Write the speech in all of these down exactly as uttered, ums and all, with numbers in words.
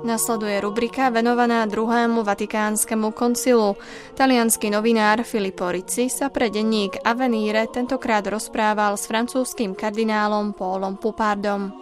Nasleduje rubrika venovaná druhému vatikánskemu koncilu. Taliansky novinár Filippo Rizzi sa pre denník Avvenire tentokrát rozprával s francúzskym kardinálom Paulom Poupardom.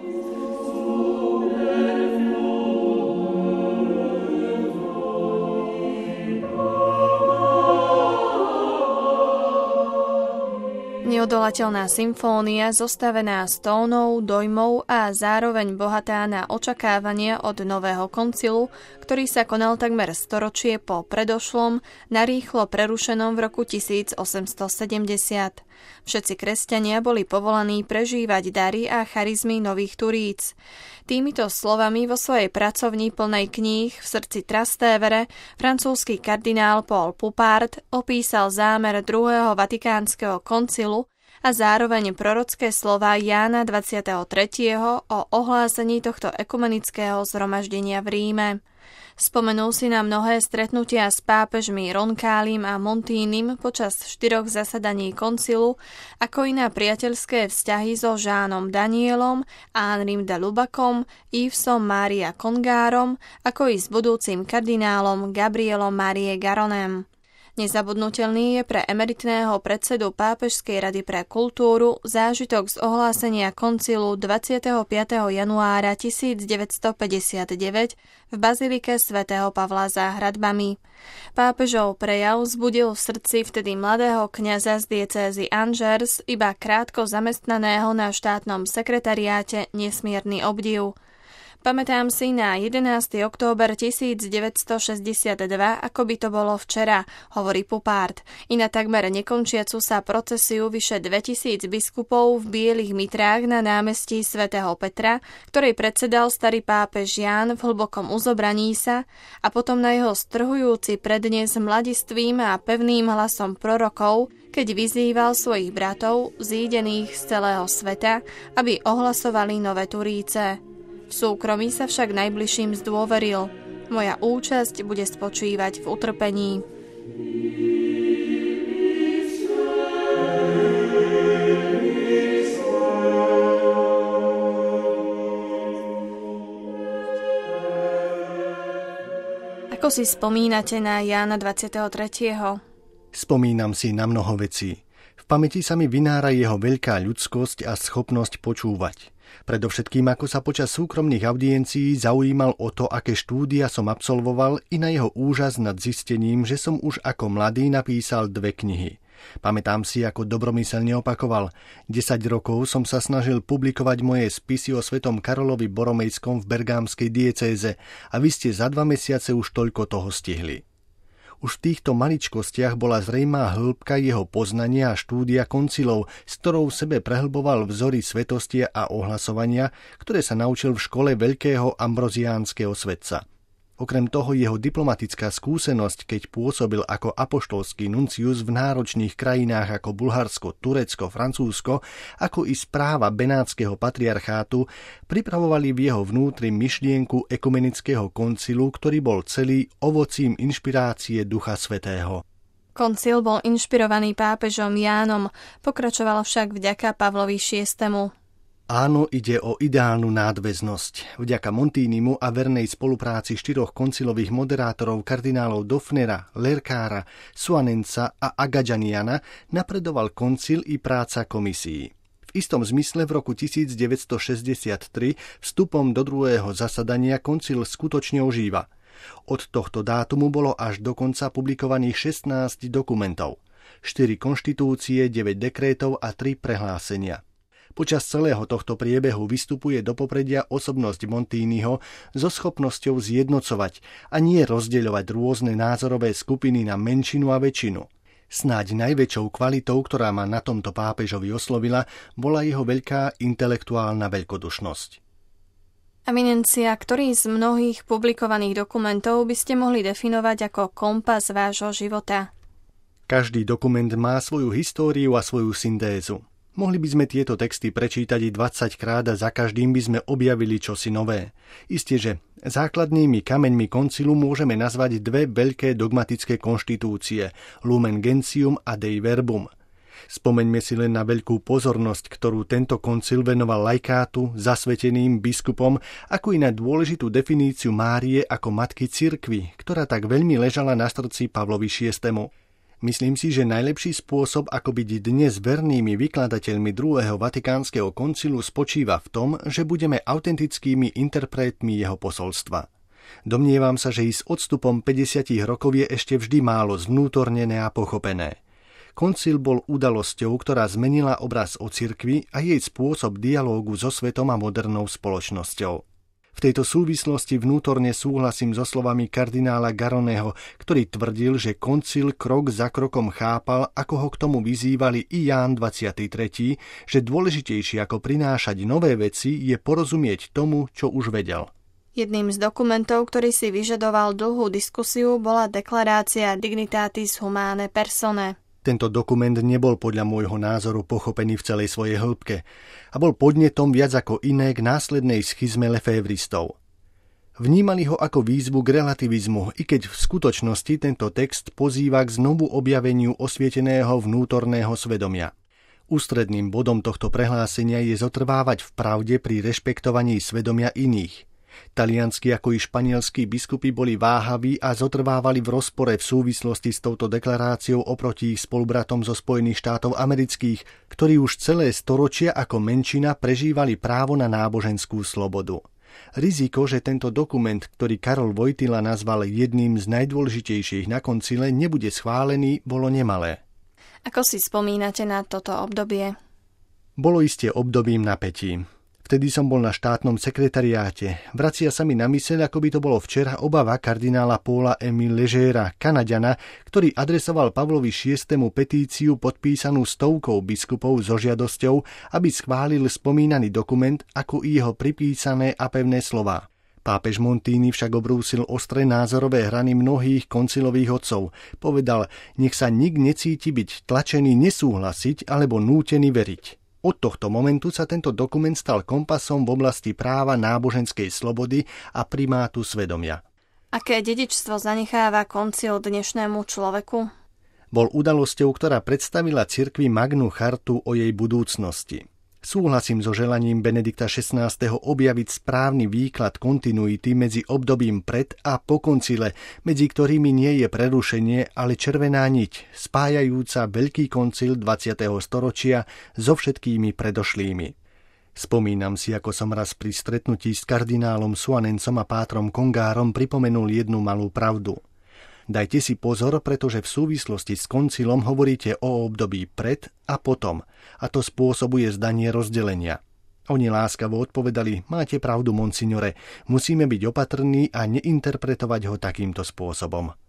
Neodolateľná symfónia, zostavená z tónov, dojmov a zároveň bohatá na očakávanie od nového koncilu, ktorý sa konal takmer storočie po predošlom, narýchlo prerušenom v roku tisíc osemsto sedemdesiat. Všetci kresťania boli povolaní prežívať dary a charizmy nových turíc. Týmito slovami vo svojej pracovni plnej kníh v srdci Trastevere francúzsky kardinál Paul Poupard opísal zámer druhého vatikánskeho koncilu a zároveň prorocké slová Jána dvadsiateho tretieho o ohlásení tohto ekumenického zhromaždenia v Ríme. Spomenul si na mnohé stretnutia s pápežmi Roncalim a Montínim počas štyroch zasadaní koncilu, ako i na priateľské vzťahy so Jánom Danielom, Henrim de Lubacom, Yvesom Mária Congárom, ako i s budúcim kardinálom Gabrielom Marie Garonem. Nezabudnutelný je pre emeritného predsedu Pápežskej rady pre kultúru zážitok z ohlásenia koncilu dvadsiateho piateho januára tisícdeväťstopäťdesiatdeväť v bazilike svätého Pavla za hradbami. Pápežov prejav vzbudil v srdci vtedy mladého kňaza z diecézy Angers, iba krátko zamestnaného na štátnom sekretariáte, nesmierny obdiv. Pamätám si na jedenásteho október tisícdeväťstošesťdesiatdva, ako by to bolo včera, hovorí Poupard, i na takmer nekončiacu sa procesiu vyše dvetisíc biskupov v bielých mitrách na námestí svätého Petra, ktorej predsedal starý pápež Ján v hlbokom uzobraní sa, a potom na jeho strhujúci prednes mladistvým a pevným hlasom prorokov, keď vyzýval svojich bratov, zídených z celého sveta, aby ohlasovali nové turíce. V súkromí sa však najbližším zdôveril: moja účasť bude spočívať v utrpení. Ako si spomínate na Jána dvadsiateho tretieho? Spomínam si na mnoho vecí. V pamäti sa mi vynára jeho veľká ľudskosť a schopnosť počúvať. Predovšetkým, ako sa počas súkromných audiencií zaujímal o to, aké štúdia som absolvoval, i na jeho úžas nad zistením, že som už ako mladý napísal dve knihy. Pamätám si, ako dobromyselne opakoval: desať rokov som sa snažil publikovať moje spisy o svetom Karolovi Boromejskom v bergámskej diecéze a vy ste za dva mesiace už toľko toho stihli. Už v týchto maličkostiach bola zrejmá hĺbka jeho poznania a štúdia koncilov, s ktorou v sebe prehlboval vzory svetostia a ohlasovania, ktoré sa naučil v škole veľkého ambroziánskeho svetca. Okrem toho jeho diplomatická skúsenosť, keď pôsobil ako apoštolský nuncius v náročných krajinách ako Bulharsko, Turecko, Francúzsko, ako i správa benátskeho patriarchátu, pripravovali v jeho vnútri myšlienku ekumenického koncilu, ktorý bol celý ovocím inšpirácie Ducha Svätého. Koncil bol inšpirovaný pápežom Jánom, pokračoval však vďaka Pavlovi šiestemu. Áno, ide o ideálnu nadväznosť. Vďaka Montínimu a vernej spolupráci štyroch koncilových moderátorov kardinálov Dofnera, Lerkára, Suanenca a Agadžaniana napredoval koncil i práca komisií. V istom zmysle v roku tisícdeväťstošesťdesiattri vstupom do druhého zasadania koncil skutočne ožíva. Od tohto dátumu bolo až do konca publikovaných šestnásť dokumentov, štyri konštitúcie, deväť dekrétov a tri prehlásenia. Počas celého tohto priebehu vystupuje do popredia osobnosť Montíniho so schopnosťou zjednocovať a nie rozdeľovať rôzne názorové skupiny na menšinu a väčšinu. Snáď najväčšou kvalitou, ktorá ma na tomto pápežovi oslovila, bola jeho veľká intelektuálna veľkodušnosť. Eminencia, ktorý z mnohých publikovaných dokumentov by ste mohli definovať ako kompas vášho života? Každý dokument má svoju históriu a svoju syntézu. Mohli by sme tieto texty prečítať i dvadsaťkrát a za každým by sme objavili čosi nové. Isté, že základnými kameňmi koncilu môžeme nazvať dve veľké dogmatické konštitúcie, Lumen Gentium a Dei Verbum. Spomeňme si len na veľkú pozornosť, ktorú tento koncil venoval laikátu, zasveteným biskupom, ako i na dôležitú definíciu Márie ako matky cirkvi, ktorá tak veľmi ležala na srdci Pavlovi šiestemu. Myslím si, že najlepší spôsob, ako byť dnes vernými vykladateľmi druhého vatikánskeho koncilu, spočíva v tom, že budeme autentickými interpretmi jeho posolstva. Domnievam sa, že i s odstupom päťdesiat rokov je ešte vždy málo zvnútornené a pochopené. Koncil bol udalosťou, ktorá zmenila obraz o cirkvi a jej spôsob dialógu so svetom a modernou spoločnosťou. V tejto súvislosti vnútorne súhlasím so slovami kardinála Garoneho, ktorý tvrdil, že koncil krok za krokom chápal, ako ho k tomu vyzývali i Ján dvadsiaty tretí, že dôležitejšie ako prinášať nové veci je porozumieť tomu, čo už vedel. Jedným z dokumentov, ktorý si vyžadoval dlhú diskusiu, bola deklarácia Dignitatis Humanae Personae. Tento dokument nebol podľa môjho názoru pochopený v celej svojej hĺbke a bol podnetom viac ako iné k následnej schizme lefévristov. Vnímali ho ako výzvu k relativizmu, i keď v skutočnosti tento text pozýva k znovu objaveniu osvieteného vnútorného svedomia. Ústredným bodom tohto prehlásenia je zotrvávať v pravde pri rešpektovaní svedomia iných. Talianski ako i španielskí biskupy boli váhaví a zotrvávali v rozpore v súvislosti s touto deklaráciou oproti ich spolubratom zo Spojených štátov amerických, ktorí už celé storočia ako menšina prežívali právo na náboženskú slobodu. Riziko, že tento dokument, ktorý Karol Wojtyla nazval jedným z najdôležitejších na koncile, nebude schválený, bolo nemalé. Ako si spomínate na toto obdobie? Bolo iste obdobím napätí. Vtedy som bol na štátnom sekretariáte. Vracia sa mi na myseľ, ako by to bolo včera, obava kardinála Paula Émile Légera, Kanaďana, ktorý adresoval Pavlovi šiestemu petíciu podpísanú stovkou biskupov so žiadosťou, aby schválil spomínaný dokument ako i jeho pripísané a pevné slová. Pápež Montini však obrúsil ostré názorové hrany mnohých koncilových otcov. Povedal, nech sa nik necíti byť tlačený nesúhlasiť alebo nútený veriť. Od tohto momentu sa tento dokument stal kompasom v oblasti práva náboženskej slobody a primátu svedomia. Aké dedičstvo zanecháva koncil dnešnému človeku? Bol udalosťou, ktorá predstavila cirkvi Magnu chartu o jej budúcnosti. Súhlasím so želaním Benedikta šestnásteho objaviť správny výklad kontinuity medzi obdobím pred a po koncile, medzi ktorými nie je prerušenie, ale červená niť, spájajúca veľký koncil dvadsiateho storočia so všetkými predošlými. Spomínam si, ako som raz pri stretnutí s kardinálom Suanencom a pátrom Congárom pripomenul jednu malú pravdu. Dajte si pozor, pretože v súvislosti s koncilom hovoríte o období pred a potom, a to spôsobuje zdanie rozdelenia. Oni láskavo odpovedali, máte pravdu, monsignore, musíme byť opatrní a neinterpretovať ho takýmto spôsobom.